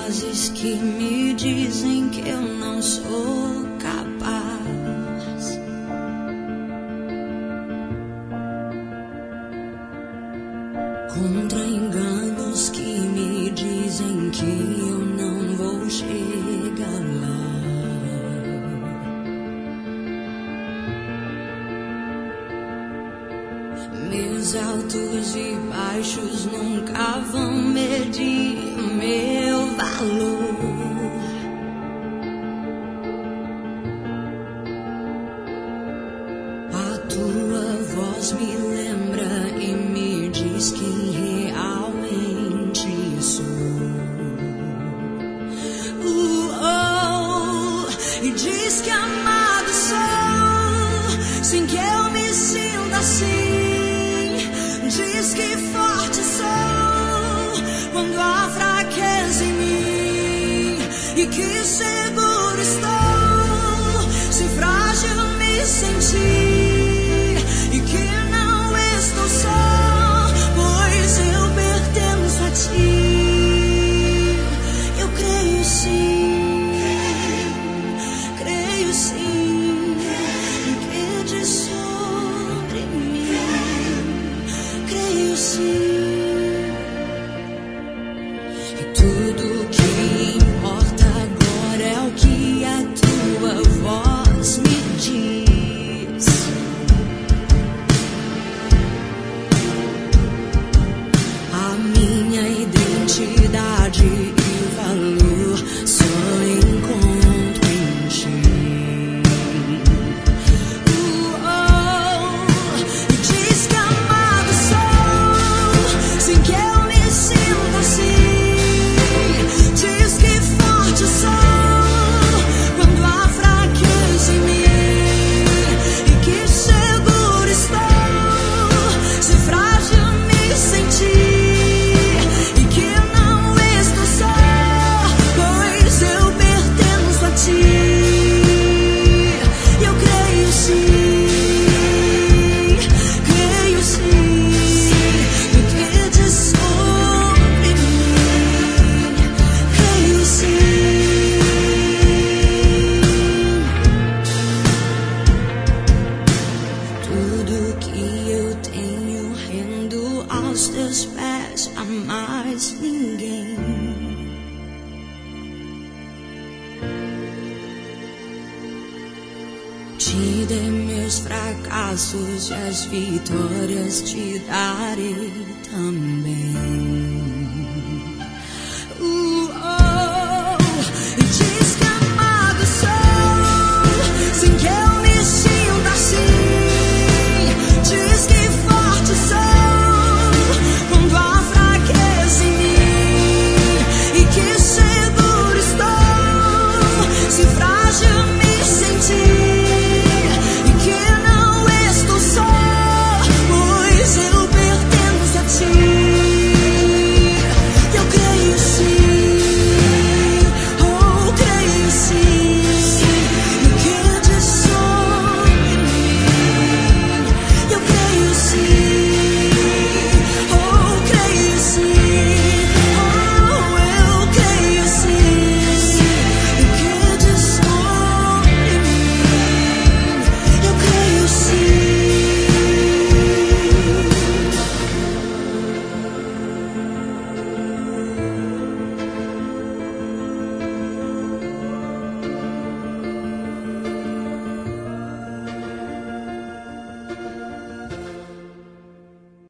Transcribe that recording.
vozes que me dizem que eu não sou capaz. Contra enganos que me dizem que eu não vou chegar lá. Meus altos e baixos nunca vão medir meu valor. A tua voz me lembra e me diz quem realmente sou. E diz que amado sou, sem que eu me sinta assim. Diz que forte sou quando há fraqueza em mim, e que seguro estou se frágil me sentir, e que não estou só, pois eu pertenço a ti. Eu creio sim, creio sim, que diz sobre mim. Creio sim, e tudo que importa agora é o que a tua voz me diz. A minha identidade e valor só encontro em ti. Diz que amado sou, sem que eu me sinta assim. Diz que forte sou quando há fraqueza em mim, e que seguro estou se frágil me sentir, e que não estou só, pois eu pertenço a ti. Eu creio sim, creio sim, no que diz sobre mim. Creio sim. Tudo que eu tenho rendo aos teus pés, a mais ninguém. Te dei meus fracassos e as vitórias te darei também.